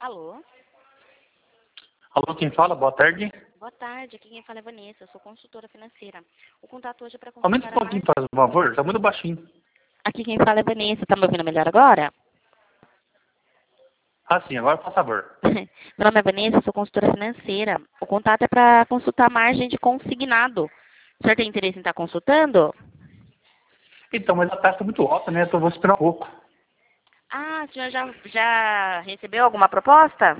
Alô? Alô, quem fala? Boa tarde. Boa tarde, aqui quem fala é Vanessa, eu sou consultora financeira. O contato hoje é para Aumenta um consultar a pouquinho, margem. faz um favor. Tá muito baixinho. Aqui quem fala é Vanessa, tá me ouvindo melhor agora? Ah, sim, agora por favor. Meu nome é Vanessa, eu sou consultora financeira. O contato é para consultar a margem de consignado. O senhor tem interesse em estar consultando? Então, mas a taxa tá muito alta, né? Então, vou esperar um pouco. Ah, o senhor já recebeu alguma proposta?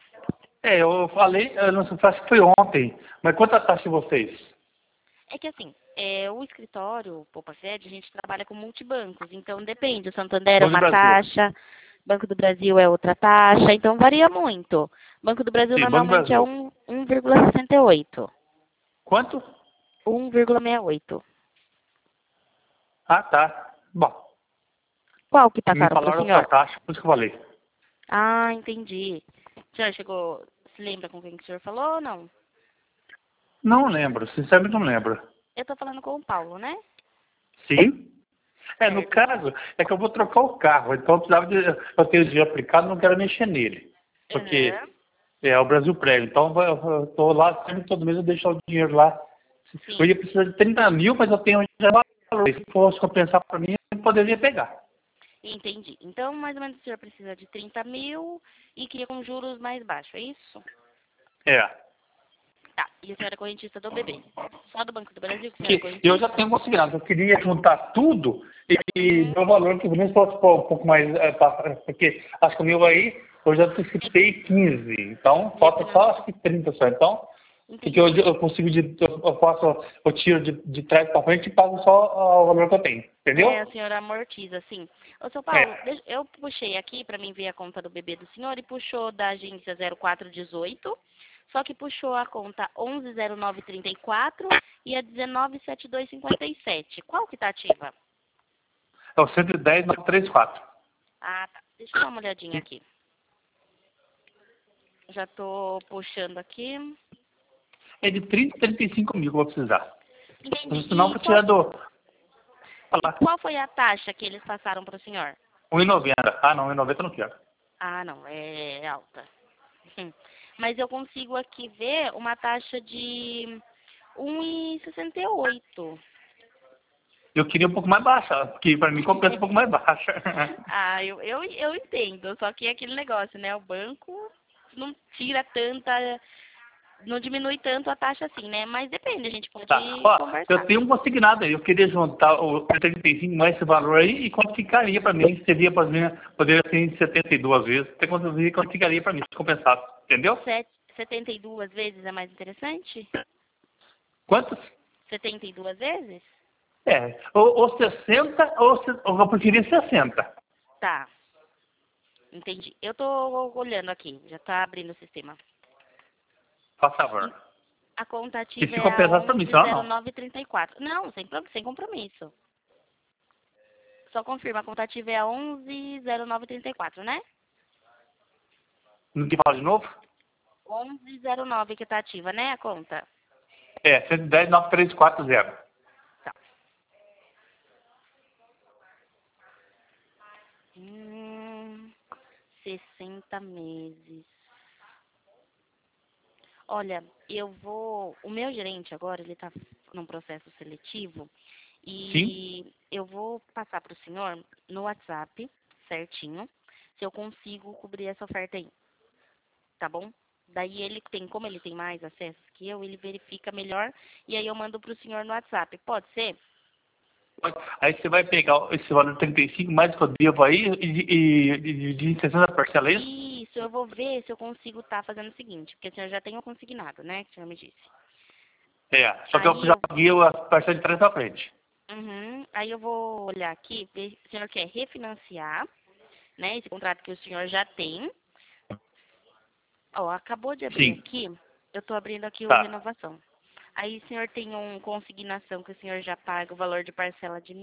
Eu falei, eu não sei, acho que foi ontem. Mas quanto a taxa de vocês? É que assim, o escritório, Poupa Sede, a gente trabalha com multibancos, então depende. O Santander é Banco do uma Brasil. taxa, Banco do Brasil é outra taxa, então varia muito. Banco do Brasil Sim, Banco do normalmente é Brasil. 1,68. Quanto? 1,68. Ah, tá. Bom, Qual que me passaram para o falaram outra senhor? taxa, por isso que eu falei. Ah, entendi. O senhor chegou, se lembra com quem que o senhor falou ou não? Não lembro, sinceramente não lembro. Eu tô falando com o Paulo, né? Sim? No Certo. caso, é que eu vou trocar o carro. Então, eu precisava de... Eu tenho o dinheiro aplicado, não quero mexer nele. Aham. Porque é o Brasil Prévio. Então, eu estou lá, sempre todo mês eu deixo o dinheiro lá. Eu ia Sim, precisar de 30 mil, mas eu tenho já valor. Se fosse compensar para mim, eu poderia pegar. entendi. Então, mais ou menos, o senhor precisa de 30 mil e queria com juros mais baixos, é isso? É. Tá. E a senhora é correntista do BB? Só do Banco do Brasil que a senhora é Que eu já correntista? tenho consignado. Eu queria juntar tudo e Uhum. meu valor que nem fosse pôr um pouco mais. Porque acho que o meu aí, eu já antecipei 15. Então, falta só acho Refinanciar. que 30 só. Então, porque Entendi. eu consigo, eu faço, eu tiro de trás para frente e pago só o valor que eu tenho. É, a Entendeu? senhora amortiza, sim. Ô, seu Paulo, É. eu puxei aqui para mim ver a conta do bebê do senhor e puxou da agência 0418, só que puxou a conta 110934 e a 197257. Qual que tá ativa? É o 110,934. Ah, tá. Deixa eu dar uma olhadinha aqui. Já tô puxando aqui. É de 30 a 35 mil que eu vou precisar. Entendi. Mas senão, E vou tirar do. Falar. qual foi a taxa que eles passaram para o senhor? 1,90. Ah, não, 1,90 eu não quero. Ah, não, é alta. Mas eu consigo aqui ver uma taxa de 1,68. Eu queria um pouco mais baixa, porque para mim compensa um pouco mais baixa. Ah, eu entendo. Só que é aquele negócio, né? O banco não tira tanta, não diminui tanto a taxa assim, né? Mas depende, a gente pode Tá. Ó, eu conversar. tenho um consignado aí. Eu queria juntar o 35 mais esse valor aí e quanto ficaria para mim? Seria para mim, poderia ser em 72 vezes. Até quanto ficaria para mim, se compensasse. Entendeu? 72 vezes é mais interessante? Quantos? 72 vezes? Ou 60, ou eu preferia 60. Tá, entendi. Eu tô olhando aqui, já tá abrindo o sistema. Por favor. A conta E ativa se é a compensasse para mim, só não. 110934. Não, sem compromisso. Só confirma, a conta ativa é a 110934, né? Não te fala de novo? 1109 que tá ativa, né, a conta? 110,9340. Tá. Hum, 60 meses. Olha, o meu gerente agora, ele tá num processo seletivo Sim? e eu vou passar pro senhor no WhatsApp, certinho, se eu consigo cobrir essa oferta aí, tá bom? Daí como ele tem mais acesso que eu, ele verifica melhor e aí eu mando pro senhor no WhatsApp. Pode ser? Aí você vai pegar esse valor de 35 mais que eu devo aí e de 60 parcelas, é isso? Isso, eu vou ver se eu consigo estar fazendo o seguinte, porque o senhor já tem o consignado, né, que o senhor me disse. Só que eu Aí já eu, paguei a parcela de trás pra frente. aí eu vou olhar aqui, ver se o senhor quer refinanciar, né, esse contrato que o senhor já tem. Ó, acabou de abrir Sim, aqui, eu tô abrindo aqui o tá. renovação. Aí o senhor tem uma consignação que o senhor já paga o valor de parcela de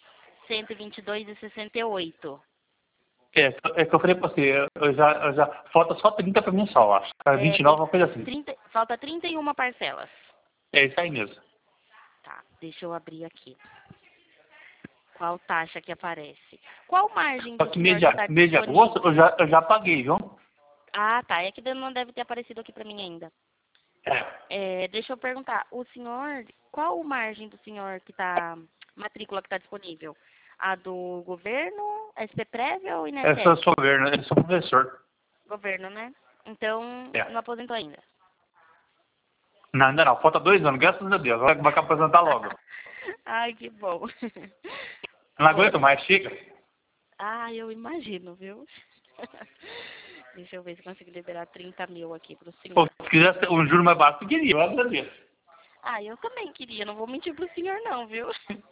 1.122,68. É que eu falei pra você, falta só 30 pra mim só, eu acho. É, 29, tem uma coisa assim. 30, falta 31 parcelas. É isso aí mesmo. Tá, deixa eu abrir aqui. Qual taxa que aparece? Qual margem Só que o que senhor está mês de agosto disponível? eu já paguei, viu? Ah, tá. É que não deve ter aparecido aqui pra mim ainda. É. Deixa eu perguntar, o senhor, qual margem do senhor que tá, matrícula que tá disponível? A do governo, SP-Prévia ou Eu INSS? sou governo, eu sou professor. Governo, né? Então, É. não aposentou ainda. Não, ainda não. Falta 2 anos, graças a Deus. Vai apresentar logo. Ai, que bom. Não aguento Olha, mais, chega. eu imagino, viu? Deixa eu ver se eu consigo liberar 30 mil aqui pro Pô, senhor. se quisesse um juro mais barato, eu queria, eu agradeço. Eu também queria, não vou mentir pro senhor não, viu?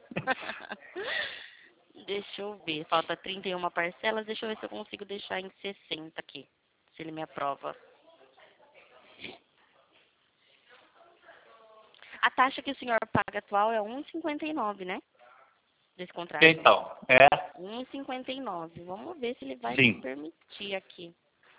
Deixa eu ver, falta 31 parcelas, deixa eu ver se eu consigo deixar em 60 aqui, se ele me aprova. A taxa que o senhor paga atual é 1,59, né? Desse contrato. Então, 1,59. Vamos ver se ele vai me sim. permitir aqui.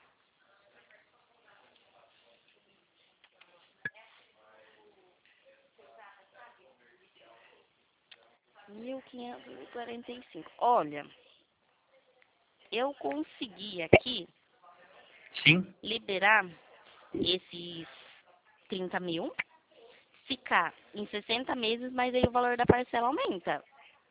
R$ 1.545. Olha, eu consegui aqui Sim. liberar esses 30 mil, ficar em 60 meses, mas aí o valor da parcela aumenta.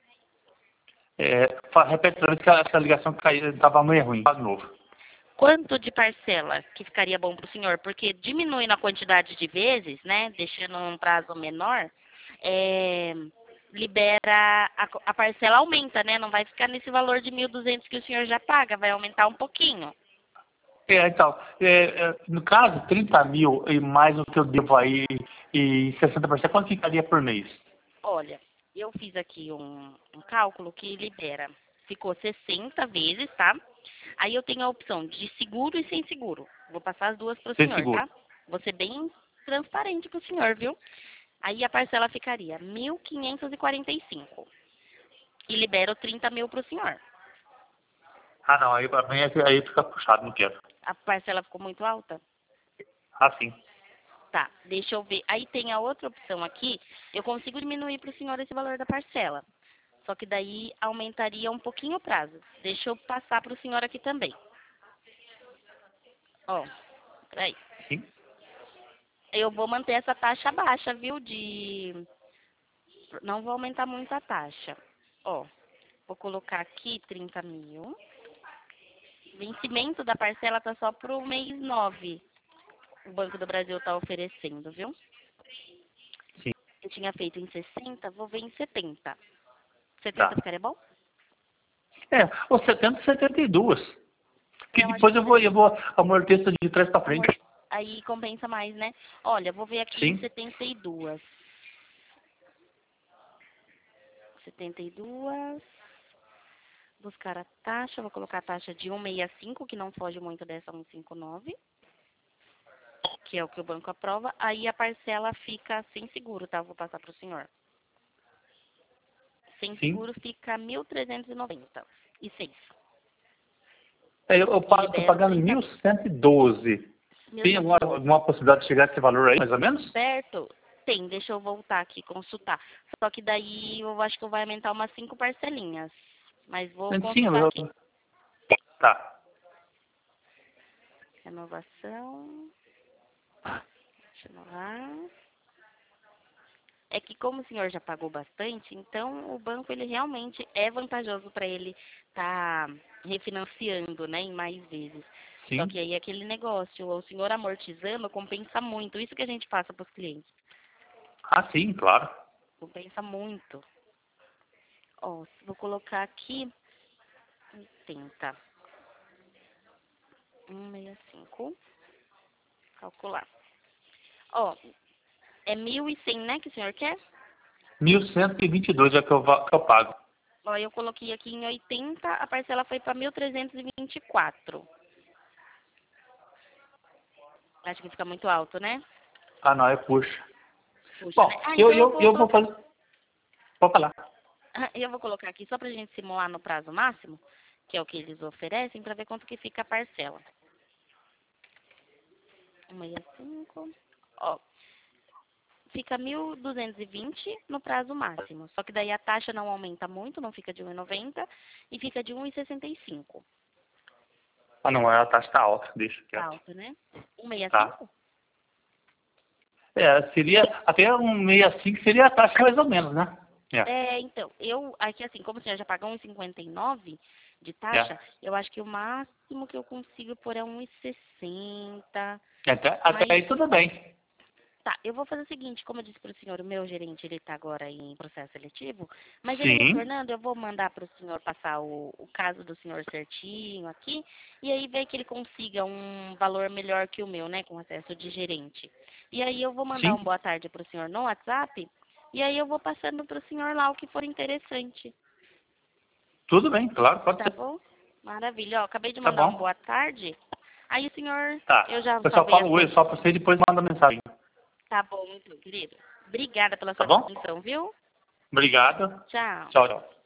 Repete pra mim que essa ligação caiu, estava meio ruim. Faz de novo. Quanto de parcela que ficaria bom para o senhor? Porque diminuindo a quantidade de vezes, né, deixando um prazo menor, libera, a parcela aumenta, né? Não vai ficar nesse valor de 1.200 que o senhor já paga, vai aumentar um pouquinho. Então, no caso, 30 mil e mais o que eu devo aí e 60%, quanto ficaria por mês? Olha, eu fiz aqui um cálculo que libera. Ficou 60 vezes, tá? Aí eu tenho a opção de seguro e sem seguro. Vou passar as duas para o Sem senhor, seguro. tá? Vou ser bem transparente com o senhor, viu? Aí a parcela ficaria 1.545. E libero 30 mil para o senhor. Ah, não, aí pra mim aí fica puxado, não quero. A parcela ficou muito alta? Ah, sim. Tá, deixa eu ver. Aí tem a outra opção aqui. Eu consigo diminuir para o senhor esse valor da parcela. Só que daí aumentaria um pouquinho o prazo. Deixa eu passar para o senhor aqui também. Ó, peraí. Sim. Eu vou manter essa taxa baixa, viu? Não vou aumentar muito a taxa. Ó, vou colocar aqui 30 mil. Vencimento da parcela tá só pro mês 9. O Banco do Brasil tá oferecendo, viu? Sim. Eu tinha feito em 60, vou ver em 70. 70 Tá. ficaria bom? Ou 70 e 72. Que Eu acho depois que eu vou amortecer de trás pra frente. aí compensa mais, né? Olha, vou ver aqui em Sim. 72. 72. Buscar a taxa, vou colocar a taxa de 1,65, que não foge muito dessa 1,59, que é o que o banco aprova. Aí a parcela fica sem seguro, tá? Vou passar para o senhor. Sem Sim. seguro fica 1.396. Eu E tô libero pagando 30 mil. 1.112. Tem 1.112. alguma possibilidade de chegar a esse valor aí, mais ou menos? Certo? Tem, deixa eu voltar aqui consultar. Só que daí eu acho que eu vou aumentar umas 5 parcelinhas. Mas vou Sim, consultar aqui. tá. Renovação. Deixa eu renovar. É que como o senhor já pagou bastante, então o banco ele realmente é vantajoso para ele estar refinanciando, né, em mais vezes. Só que Sim. aí aquele negócio, o senhor amortizando compensa muito. Isso que a gente passa para os clientes. Ah, sim, claro. Compensa muito. Ó, vou colocar aqui 80. 165. Calcular. Ó, é 1.100, né, que o senhor quer? 1.122 é que eu pago. Ó, eu coloquei aqui em 80, a parcela foi para 1.324. Acho que fica muito alto, né? Ah, não, puxa. Puxa, né? Bom, Então eu vou eu vou colocar. fazer. Pode falar. Eu vou colocar aqui só pra gente simular no prazo máximo, que é o que eles oferecem, pra ver quanto que fica a parcela. 165. Ó, fica 1.220 no prazo máximo. Só que daí a taxa não aumenta muito, não fica de 1,90 e fica de 1,65. Ah, não, a taxa está alta, deixa Tá quieto. alta, né? 1,65? Tá. Seria até um 65 seria a taxa mais ou menos, né? Então, aqui assim, como o senhor já pagou 1,59 de É. taxa, eu acho que o máximo que eu consigo pôr é 1,60. Até Mas, aí tudo bem. tá, eu vou fazer o seguinte, como eu disse para o senhor, o meu gerente, ele tá agora em processo seletivo, mas ele Sim, retornando, eu vou mandar para o senhor passar o caso do senhor certinho aqui, e aí ver que ele consiga um valor melhor que o meu, né, com acesso de gerente. E aí eu vou mandar um sim, boa tarde para o senhor no WhatsApp, e aí eu vou passando para o senhor lá o que for interessante. tudo bem, claro, pode Tá ser. bom? Maravilha. Ó, acabei de Tá mandar um bom. boa tarde. Aí o senhor, eu Tá. já Eu só salvei a falo sua. oi só pra você e depois manda mensagem. Tá bom, então, querido. Obrigada pela Tá sua bom? atenção, viu? Obrigado. Tchau. Tchau, tchau.